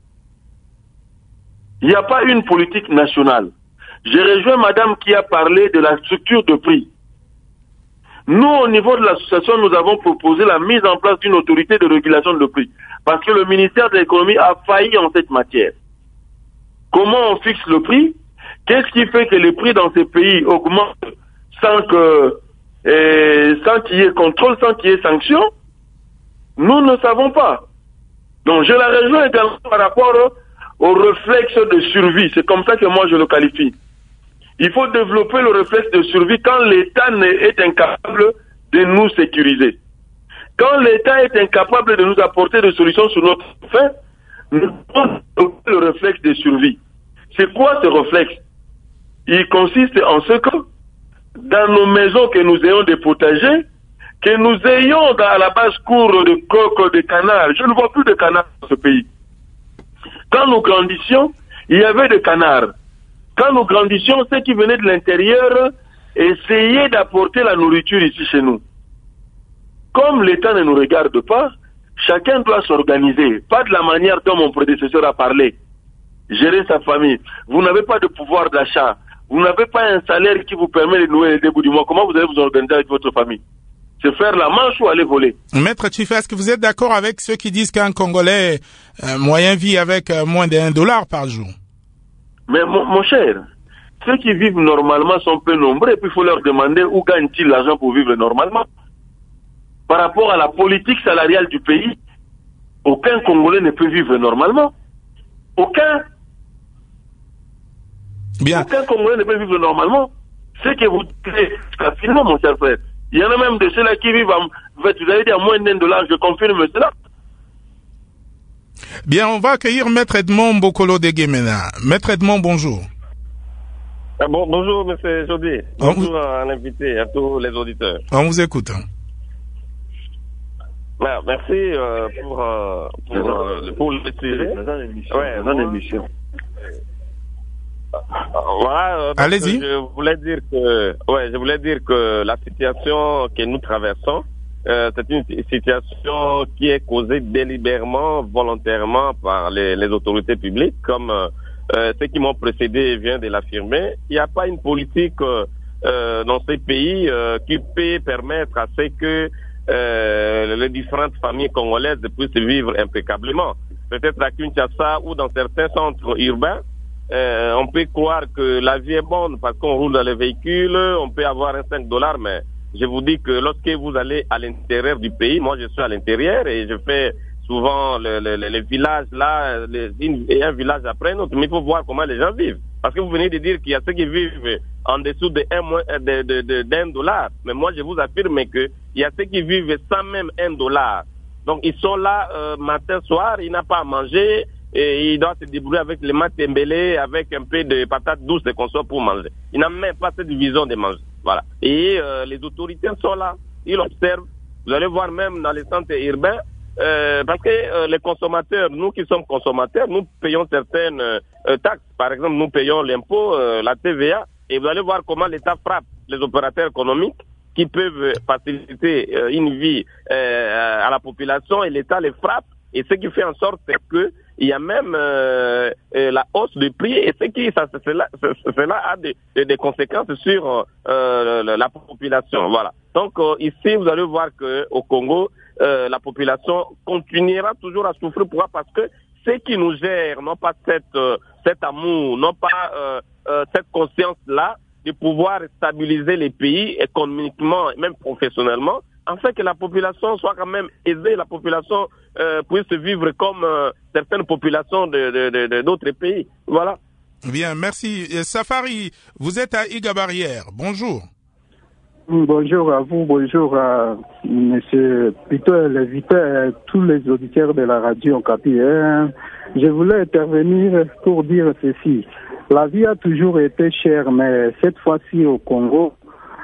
Il n'y a pas une politique nationale. J'ai rejoint madame qui a parlé de la structure de prix. Nous, au niveau de l'association, nous avons proposé la mise en place d'une autorité de régulation de prix. Parce que le ministère de l'économie a failli en cette matière. Comment on fixe le prix? Qu'est-ce qui fait que les prix dans ces pays augmentent sans qu'il y ait contrôle, sans qu'il y ait sanction? Nous ne savons pas. Donc, je la rejoins également par rapport au réflexe de survie. C'est comme ça que moi je le qualifie. Il faut développer le réflexe de survie quand l'État est incapable de nous sécuriser. Quand l'État est incapable de nous apporter des solutions sur notre fin, nous devons développer le réflexe de survie. C'est quoi ce réflexe? Il consiste en ce que, dans nos maisons que nous ayons des potagers, que nous ayons à la basse-cour de coqs, de canards. Je ne vois plus de canards dans ce pays. Quand nous grandissions, il y avait des canards. Quand nous grandissions, ceux qui venaient de l'intérieur essayaient d'apporter la nourriture ici chez nous. Comme l'État ne nous regarde pas, chacun doit s'organiser, pas de la manière dont mon prédécesseur a parlé. Gérer sa famille. Vous n'avez pas de pouvoir d'achat. vous n'avez pas un salaire qui vous permet de nouer les débuts du mois, comment vous allez vous organiser avec votre famille? C'est faire la manche ou aller voler? Maître Chief, est-ce que vous êtes d'accord avec ceux qui disent qu'un Congolais moyen vit avec moins d'$1 par jour? Mais mon cher, ceux qui vivent normalement sont peu nombreux et puis il faut leur demander où gagnent-ils l'argent pour vivre normalement. Par rapport à la politique salariale du pays, aucun Congolais ne peut vivre normalement. Aucun Congolais ne peut vivre normalement. C'est que vous dites, finalement, mon cher frère, il y en a même de ceux-là qui vivent vous avez dit à moins d'$1, je confirme cela. Bien, on va accueillir Maître Edmond Bokolo de Guémena. Maître Edmond, bonjour. Bonjour, monsieur Jody. Bonjour à l'invité, à tous les auditeurs. On vous écoute. Merci pour le sujet. Émission. Voilà, allez-y. Je voulais dire que la situation que nous traversons, c'est une situation qui est causée délibérément, volontairement par les autorités publiques, comme ceux qui m'ont précédé viennent de l'affirmer. Il n'y a pas une politique dans ces pays qui peut permettre à ce que les différentes familles congolaises puissent vivre impeccablement. Peut-être à Kinshasa ou dans certains centres urbains, on peut croire que la vie est bonne parce qu'on roule dans les véhicules, on peut avoir un $5, mais je vous dis que lorsque vous allez à l'intérieur du pays, moi je suis à l'intérieur et je fais souvent les villages là, et un village après un autre, mais il faut voir comment les gens vivent. Parce que vous venez de dire qu'il y a ceux qui vivent en dessous de $1, mais moi je vous affirme que il y a ceux qui vivent sans même $1. Donc ils sont là matin, soir, ils n'ont pas à manger, et ils doivent se débrouiller avec les matembélés, avec un peu de patates douces et consorts pour manger. Ils n'ont même pas cette division de manger. Voilà. Et les autorités sont là, ils observent. Vous allez voir même dans les centres urbains, parce que les consommateurs, nous qui sommes consommateurs, nous payons certaines taxes. Par exemple, nous payons l'impôt, la TVA, et vous allez voir comment l'État frappe les opérateurs économiques qui peuvent faciliter une vie à la population, et l'État les frappe, et ce qui fait en sorte que il y a même la hausse de prix, et cela a des conséquences sur la population. Voilà. Donc ici, vous allez voir que au Congo, la population continuera toujours à souffrir. Pourquoi? Parce que ceux qui nous gèrent n'ont pas cet amour, n'ont pas cette conscience-là de pouvoir stabiliser les pays économiquement et même professionnellement, afin que la population soit quand même aisée, la population puisse vivre comme certaines populations d'autres pays. Voilà. Bien, merci. Safari, vous êtes à Iga-Barrière. Bonjour. Bonjour à vous, bonjour à monsieur Pito, l'invité, tous les auditeurs de la radio Okapi. Je voulais intervenir pour dire ceci. La vie a toujours été chère, mais cette fois-ci au Congo,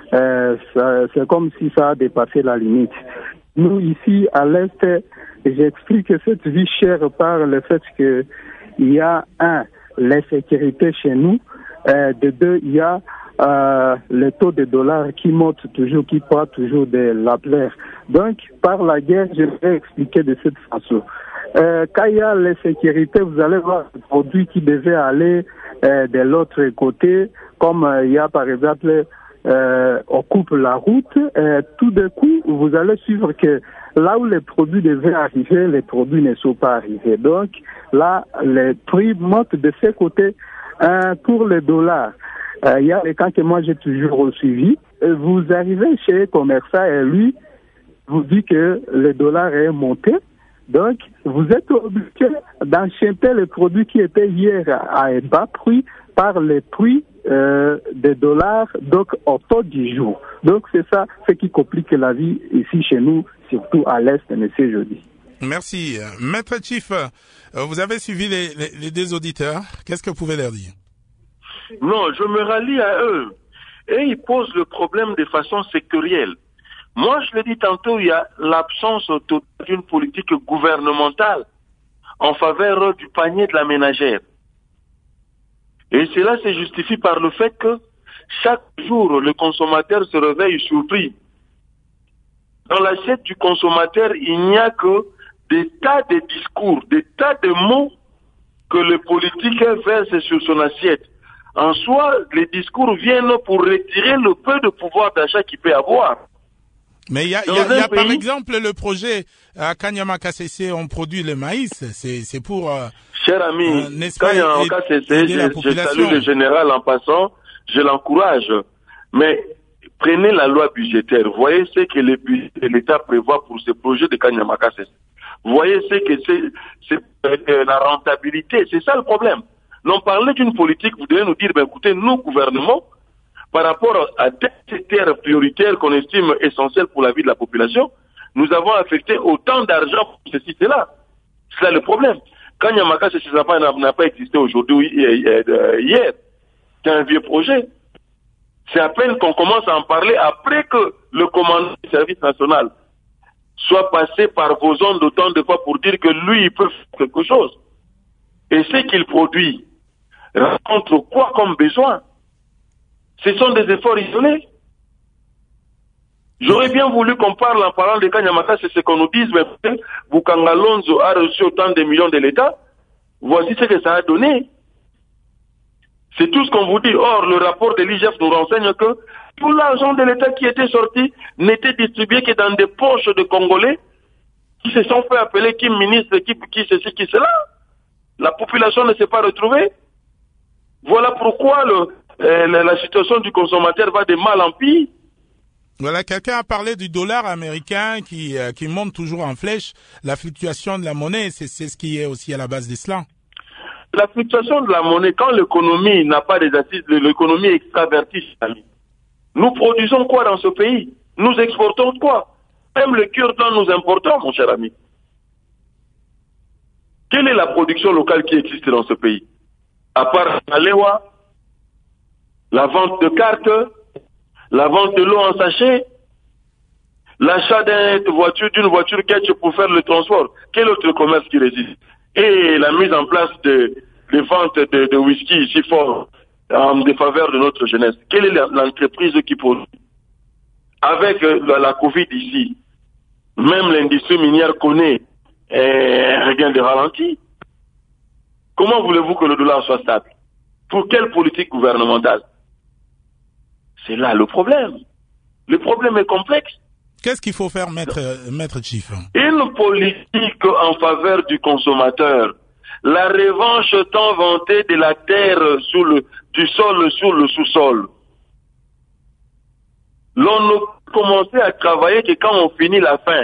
c'est comme si ça a dépassé la limite. Nous, ici, à l'Est, j'explique cette vie chère par le fait que il y a, l'insécurité chez nous, de deux, il y a le taux de dollar qui monte toujours, qui prend toujours de la plaire. Donc, par la guerre, je vais expliquer de cette façon. Quand il y a l'insécurité, vous allez voir des produits qui devaient aller de l'autre côté, comme il y a par exemple, on coupe la route, tout d'un coup, vous allez suivre que là où les produits devaient arriver, les produits ne sont pas arrivés. Donc, là, les prix montent de ce côté. Pour le dollar, il y a les cas que moi j'ai toujours suivi. Vous arrivez chez un commerçant et lui vous dit que le dollar est monté. Donc, vous êtes obligé d'enchanter les produits qui étaient hier à un bas prix par les prix des dollars, donc au taux du jour. Donc, c'est ça ce qui complique la vie ici chez nous, surtout à l'Est, monsieur Jody. Merci. Maître Chief, vous avez suivi les deux auditeurs. Qu'est-ce que vous pouvez leur dire? Non, je me rallie à eux. Et ils posent le problème de façon sectorielle. Moi, je l'ai dit tantôt, il y a l'absence totale d'une politique gouvernementale en faveur du panier de la ménagère. Et cela se justifie par le fait que chaque jour, le consommateur se réveille surpris. Dans l'assiette du consommateur, il n'y a que des tas de discours, des tas de mots que le politique verse sur son assiette. en soi, les discours viennent pour retirer le peu de pouvoir d'achat qu'il peut avoir. Mais il y a par exemple le projet à Kanyama KCC, on produit le maïs, c'est pour cher ami, Kanyama KCC, je salue le général en passant, je l'encourage. Mais prenez la loi budgétaire, voyez ce que l'État prévoit pour ce projet de Kanyama KCC. Voyez ce que c'est la rentabilité, c'est ça le problème. Non, parler d'une politique, vous devez nous dire, ben écoutez, nous, gouvernement, par rapport à des secteurs prioritaires qu'on estime essentiels pour la vie de la population, nous avons affecté autant d'argent pour ceci, cela. C'est ça le problème. Quand Yamaka, n'a pas existé aujourd'hui, hier, c'est un vieux projet. C'est à peine qu'on commence à en parler après que le commandant du service national soit passé par vos ondes autant de fois pour dire que lui, il peut faire quelque chose. Et ce qu'il produit rencontre quoi comme besoin? Ce sont des efforts isolés. J'aurais bien voulu qu'on parle en parlant de Kanyamaka, c'est ce qu'on nous dise, mais Bukangalonzo a reçu autant de millions de l'État. Voici ce que ça a donné. C'est tout ce qu'on vous dit. Or, le rapport de l'IGF nous renseigne que tout l'argent de l'État qui était sorti n'était distribué que dans des poches de Congolais qui se sont fait appeler qui ministre, qui ceci, qui cela. La population ne s'est pas retrouvée. Voilà pourquoi la situation du consommateur va de mal en pire. Voilà, quelqu'un a parlé du dollar américain qui monte toujours en flèche. La fluctuation de la monnaie, c'est ce qui est aussi à la base de cela. La fluctuation de la monnaie, quand l'économie n'a pas des assises, l'économie extravertie, nous produisons quoi dans ce pays? Nous exportons quoi? Même le cure-dent nous importons, mon cher ami. Quelle est la production locale qui existe dans ce pays? À part la lewa, la vente de cartes, la vente de l'eau en sachet, l'achat d'une voiture catch pour faire le transport. Quel autre commerce qui résiste? Et la mise en place de ventes de whisky ici fort en défaveur de notre jeunesse. Quelle est l'entreprise qui produit? Avec la Covid ici, même l'industrie minière connaît un regain de ralenti. Comment voulez-vous que le dollar soit stable? Pour quelle politique gouvernementale? C'est là le problème. Le problème est complexe. Qu'est-ce qu'il faut faire, maître Chief? Une politique en faveur du consommateur. La revanche tant vantée de la terre du sol sur le sous-sol. L'on ne commençait à travailler que quand on finit la fin.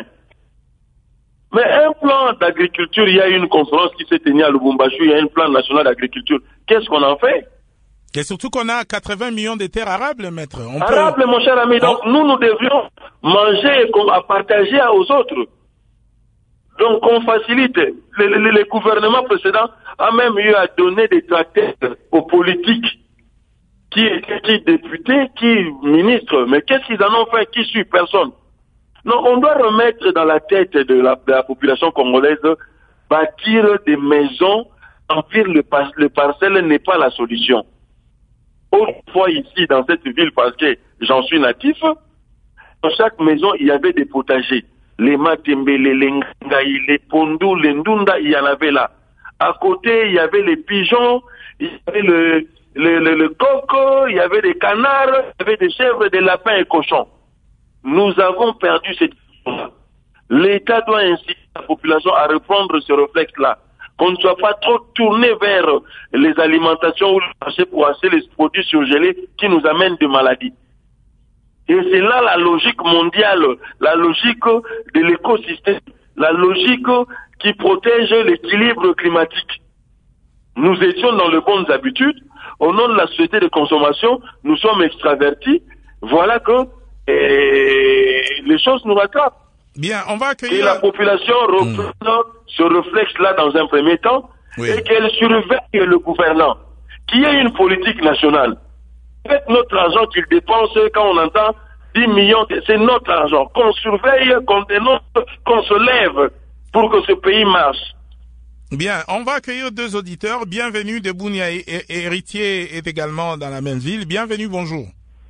Mais un plan d'agriculture, il y a une conférence qui s'est tenue à Lubumbashi, il y a un plan national d'agriculture. Qu'est-ce qu'on en fait? Et surtout qu'on a 80 millions de terres arables, maître. Arables, mon cher ami. Donc, nous devrions manger à partager aux autres. Donc, on facilite. Le gouvernement précédent a même eu à donner des tractaires aux politiques, qui députés, qui ministres. Mais qu'est-ce qu'ils en ont fait? Qui suit? Personne. Non, on doit remettre dans la tête de la population congolaise, bâtir des maisons, remplir le parcelle n'est pas la solution. Autrefois ici, dans cette ville, parce que j'en suis natif, dans chaque maison, il y avait des potagers. Les matembele, les ngai, les pondou, les ndunda, il y en avait là. À côté, il y avait les pigeons, il y avait le coco, il y avait des canards, il y avait des chèvres, des lapins et cochons. Nous avons perdu cette chose-là. L'État doit inciter la population à reprendre ce réflexe-là. Qu'on ne soit pas trop tourné vers les alimentations ou le marché pour acheter les produits surgelés qui nous amènent des maladies. Et c'est là la logique mondiale, la logique de l'écosystème, la logique qui protège l'équilibre climatique. Nous étions dans les bonnes habitudes. Au nom de la société de consommation, nous sommes extravertis. Voilà que les choses nous rattrapent. Bien, on va accueillir... Et la population reprenne ce réflexe-là dans un premier temps, et qu'elle surveille le gouvernant, qui ait une politique nationale. C'est notre argent qu'il dépense quand on entend 10 millions, c'est notre argent. Qu'on surveille, qu'on dénonce, qu'on se lève pour que ce pays marche. Bien, on va accueillir deux auditeurs. Bienvenue de Bunia, héritier est également dans la même ville. Bienvenue, bonjour.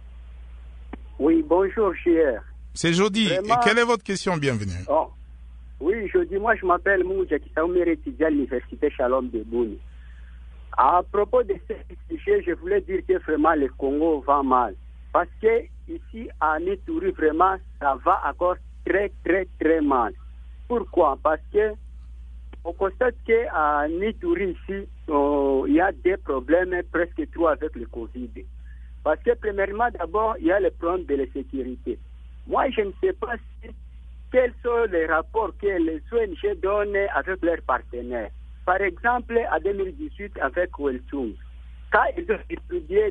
Oui, bonjour, cher. C'est Jody. Vraiment... Quelle est votre question? Bienvenue. Oh. Oui, Jody, moi je m'appelle Mouja Kisaoumere, étudiant à l'université Shalom de Bouni. À propos de ce sujet, je voulais dire que vraiment le Congo va mal. Parce que ici à Nitouri, vraiment, ça va encore très, très, très mal. Pourquoi? Parce que on constate qu'à Nitouri, ici, il y a des problèmes, presque trop avec le Covid. Parce que, premièrement, d'abord, il y a le problème de la sécurité. Moi, je ne sais pas quels sont les rapports que les ONG donnent avec leurs partenaires. Par exemple, en 2018, avec Welsung, quand ils ont étudié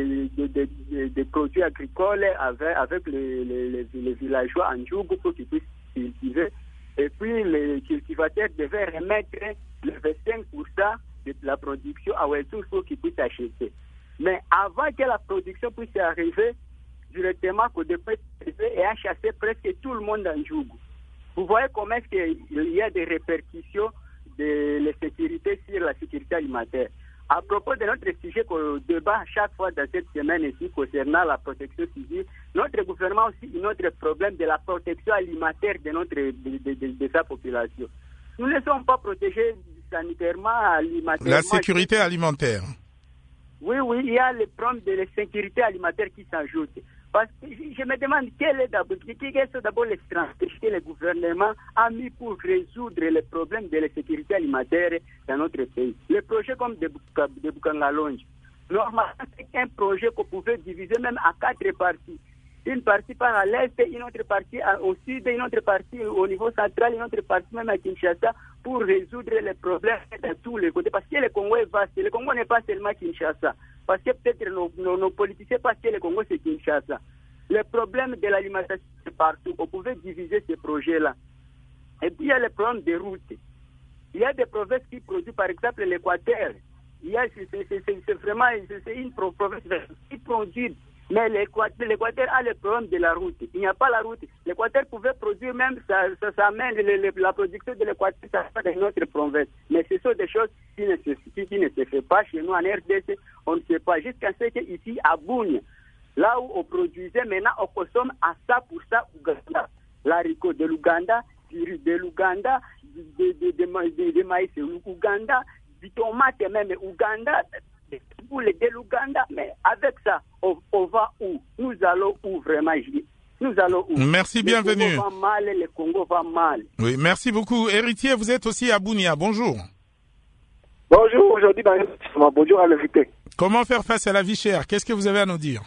des produits agricoles avec les villageois en Djougou pour qu'ils puissent cultiver, et puis les cultivateurs devaient remettre le 25% de la production à Welsung pour qu'ils puissent acheter. Mais avant que la production puisse arriver, directement Codepe et a chassé presque tout le monde en Djougou. Vous voyez comment est-ce qu'il y a des répercussions de la sécurité sur la sécurité alimentaire. À propos de notre sujet qu'on débat chaque fois dans cette semaine ici concernant la protection civile, notre gouvernement a aussi un autre problème de la protection alimentaire de sa population. Nous ne sommes pas protégés sanitairement, alimentairement. La sécurité alimentaire. Oui, il y a le problème de la sécurité alimentaire qui s'ajoute. Parce que je me demande quelles sont d'abord les stratégies que le gouvernement a mis pour résoudre les problèmes de la sécurité alimentaire dans notre pays. Le projet comme de Bukangalonge, normalement c'est un projet qu'on pouvait diviser même à 4 parties. Une partie par à l'est, une autre partie au sud, une autre partie au niveau central, une autre partie même à Kinshasa pour résoudre les problèmes de tous les côtés. Parce que le Congo est vaste. Le Congo n'est pas seulement Kinshasa. Parce que peut-être nos politiciens pensent que le Congo c'est Kinshasa. Le problème de l'alimentation c'est partout. On pouvait diviser ces projets-là. Et puis il y a le problème des routes. Il y a des provinces qui produisent, par exemple l'Équateur. C'est vraiment une province qui produit. Mais l'Équateur a le problème de la route. Il n'y a pas la route. L'Équateur pouvait produire même, ça amène la production de l'Équateur, ça fait dans notre province. Mais ce sont des choses qui ne se font pas chez nous en RDC. On ne sait pas. Jusqu'à ce qu'ici, à Bougne, là où on produisait, maintenant on consomme à 100% Ouganda. L'haricot de l'Ouganda, du riz de l'Ouganda, de maïs de l'Ouganda, du tomate même Ouganda, de l'Ouganda, mais avec ça, on va où? Nous allons où vraiment? Nous allons où? Merci, bienvenue. Le Congo va mal. Oui, merci beaucoup. Héritier, vous êtes aussi à Bounia. Bonjour. Bonjour, aujourd'hui, bonjour à l'invité. Comment faire face à la vie chère? Qu'est-ce que vous avez à nous dire?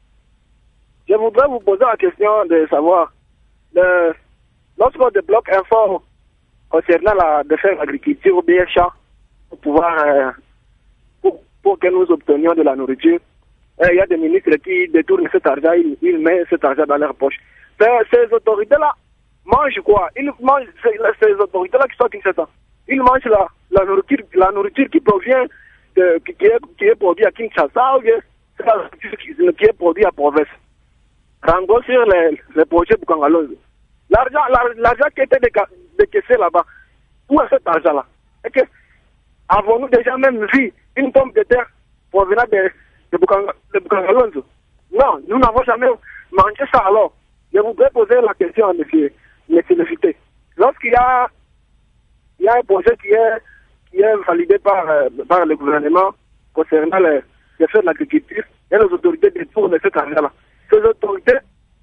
Je voudrais vous poser la question de savoir, lorsqu'on débloque un fonds concernant de faire l'agriculture ou bien champ, pour pouvoir pour que nous obtenions de la nourriture. Il y a des ministres qui détournent cet argent, ils mettent cet argent dans leur poche. Ces autorités-là mangent quoi? Ils mangent, ces autorités-là qui sont à Kinshasa, ils mangent la nourriture qui provient, qui est produite à Kinshasa ou bien la nourriture qui est produite à province. Rango sur les projets Bukangalonge. L'argent qui était décaissé là-bas, où est cet argent-là? Avons-nous déjà même vu une pomme de terre provenant de Bukangalonge? Non, nous n'avons jamais mangé ça alors. Je voudrais poser la question à monsieur l'invité. Lorsqu'il y a un projet qui est validé par le gouvernement concernant les faits de l'agriculture, et les autorités détournent cet argent-là. Ces autorités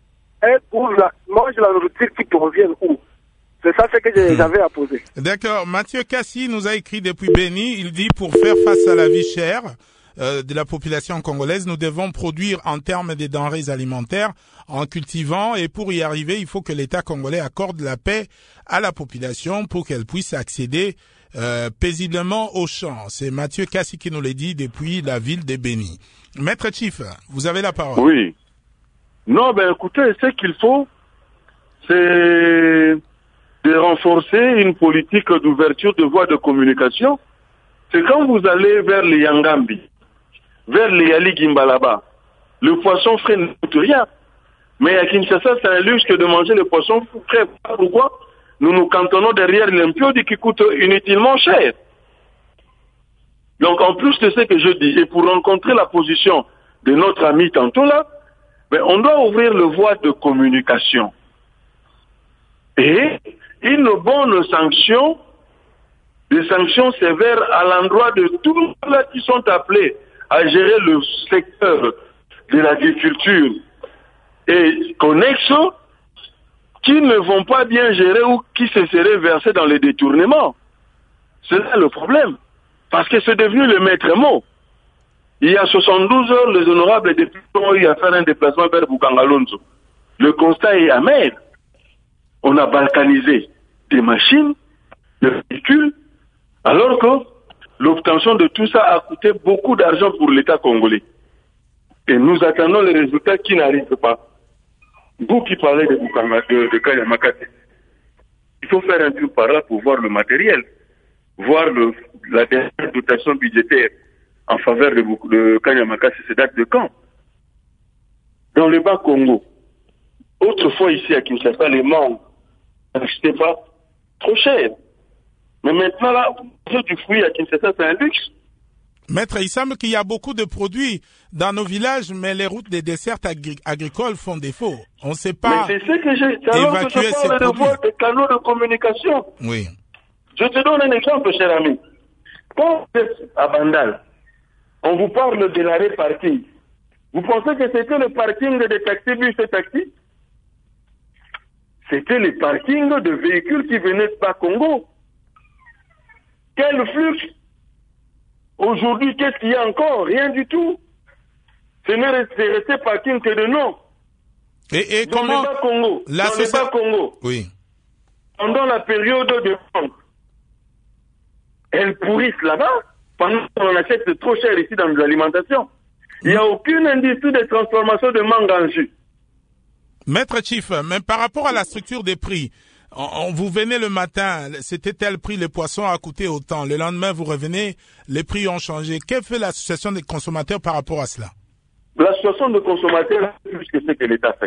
mangent la nourriture qui provient où? C'est ça ce que j'avais à poser. D'accord. Mathieu Kassi nous a écrit depuis Béni. Il dit, pour faire face à la vie chère de la population congolaise, nous devons produire en termes des denrées alimentaires en cultivant, et pour y arriver, il faut que l'État congolais accorde la paix à la population pour qu'elle puisse accéder paisiblement aux champs. C'est Mathieu Kassi qui nous l'a dit depuis la ville de Béni. Maître Chief, vous avez la parole. Oui. Non, écoutez, ce qu'il faut, c'est de renforcer une politique d'ouverture de voies de communication. C'est quand vous allez vers les Yangambi, vers les Yali Gimbalaba, le poisson frais ne coûte rien. Mais à Kinshasa, c'est un luxe que de manger le poisson frais. Pourquoi? Nous nous cantonnons derrière l'impiode qui coûte inutilement cher. Donc, en plus de ce que je dis, et pour rencontrer la position de notre ami tantôt là, on doit ouvrir le voie de communication. Et une bonne sanction des sanctions sévères à l'endroit de tous ceux qui sont appelés à gérer le secteur de l'agriculture et connexes, qui ne vont pas bien gérer ou qui se seraient versés dans les détournements. C'est là le problème. Parce que c'est devenu le maître mot. Il y a 72 heures, les honorables députés ont eu à faire un déplacement vers Bukangalonzo. Le constat est amer. On a balkanisé des machines, des véhicules, alors que l'obtention de tout ça a coûté beaucoup d'argent pour l'État congolais. Et nous attendons les résultats qui n'arrivent pas. Vous qui parlez de Kanyamakate, il faut faire un tour par là pour voir le matériel, voir la dernière dotation budgétaire en faveur de Kanyamakate, c'est date de quand? Dans le bas Congo, autrefois ici à Kinshasa, les mangues n'achetaient pas trop cher. Mais maintenant là, du fruit à Kinshasa, c'est un luxe. Maître, il semble qu'il y a beaucoup de produits dans nos villages, mais les routes des dessertes agricoles font défaut. On ne sait pas. Mais c'est ce que j'ai. C'est alors que je parle de voir des canaux de communication. Oui. Je te donne un exemple, cher ami. Quand vous êtes à Bandal, on vous parle de l'arrêt parking. Vous pensez que c'était le parking des taxis-bus et taxis? C'était le parking de véhicules qui venaient de Bas-Congo. Quel flux! Aujourd'hui, qu'est-ce qu'il y a encore? Rien du tout. Ce n'est resté parking que de nom. Et dans comment le Bas-Congo, Bas-Congo, oui, pendant la période de vente, elles pourrissent là-bas, pendant qu'on achète trop cher ici dans l'alimentation. Il n'y a aucune industrie de transformation de mangue en jus. Maître Chief, même par rapport à la structure des prix, vous venez le matin, c'était tel prix, le poisson a coûté autant. Le lendemain, vous revenez, les prix ont changé. Que fait l'association des consommateurs par rapport à cela? L'association des consommateurs, c'est plus que ce que l'État fait.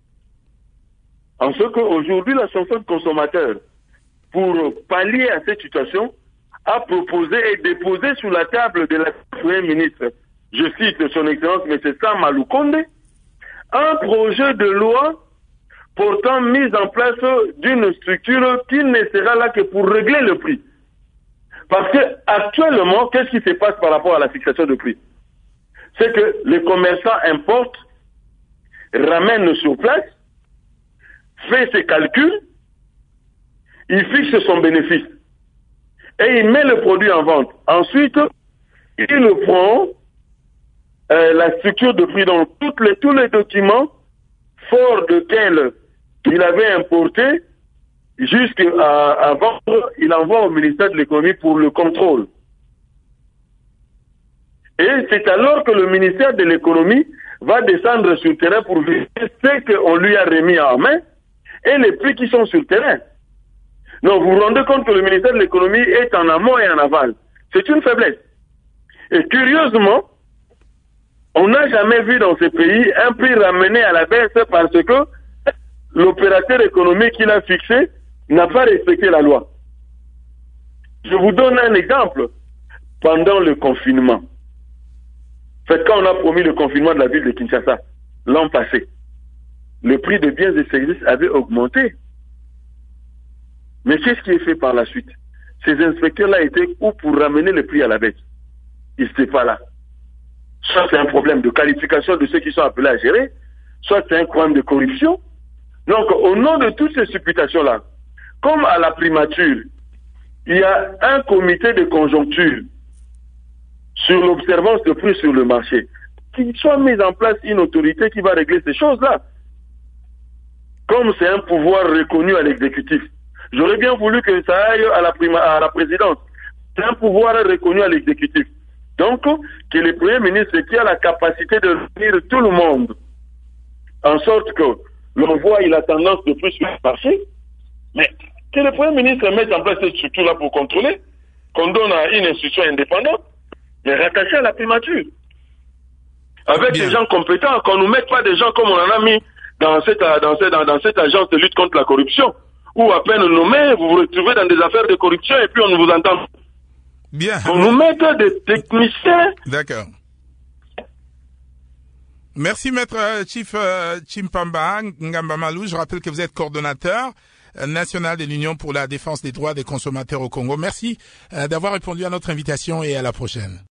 En ce qu'aujourd'hui, l'association des consommateurs, pour pallier à cette situation, a proposé et déposé sur la table de la Premier ministre, je cite son Excellence M. Sam Maloukonde, un projet de loi portant mise en place d'une structure qui ne sera là que pour régler le prix. Parce que actuellement, qu'est-ce qui se passe par rapport à la fixation de prix? C'est que les commerçants importent, ramènent sur place, fait ses calculs, il fixe son bénéfice et il met le produit en vente. Ensuite, il prend la structure de prix, donc tous les documents forts desquels il avait importé jusqu'à vendre, il envoie au ministère de l'économie pour le contrôle. Et c'est alors que le ministère de l'économie va descendre sur le terrain pour vérifier ce qu'on lui a remis en main et les prix qui sont sur le terrain. Donc vous vous rendez compte que le ministère de l'économie est en amont et en aval. C'est une faiblesse. Et curieusement, on n'a jamais vu dans ce pays un prix ramené à la baisse parce que l'opérateur économique qu'il a fixé n'a pas respecté la loi. Je vous donne un exemple. Pendant le confinement, quand on a promis le confinement de la ville de Kinshasa, l'an passé, le prix des biens et services avait augmenté. Mais qu'est-ce qui est fait par la suite? Ces inspecteurs-là étaient où pour ramener le prix à la baisse? Ils n'étaient pas là. Soit c'est un problème de qualification de ceux qui sont appelés à gérer, soit c'est un problème de corruption. Donc, au nom de toutes ces supputations-là, comme à la primature, il y a un comité de conjoncture sur l'observance de prix sur le marché, qu'il soit mis en place une autorité qui va régler ces choses-là. Comme c'est un pouvoir reconnu à l'exécutif, j'aurais bien voulu que ça aille à la présidence. C'est un pouvoir reconnu à l'exécutif. Donc, que le Premier ministre qui a la capacité de réunir tout le monde, en sorte que l'on voit il a tendance de plus sur le marché, mais que le Premier ministre mette en place cette structure-là pour contrôler, qu'on donne à une institution indépendante, mais rattachée à la primature. Avec des gens compétents, qu'on ne nous mette pas des gens comme on en a mis dans cette agence de lutte contre la corruption, où à peine nommé, vous vous retrouvez dans des affaires de corruption et puis on ne vous entend. Bien. On nous met des techniciens. D'accord. Merci, Maître Chief Chimpamba Ngamba Malou. Je rappelle que vous êtes coordonnateur national de l'Union pour la défense des droits des consommateurs au Congo. Merci d'avoir répondu à notre invitation et à la prochaine.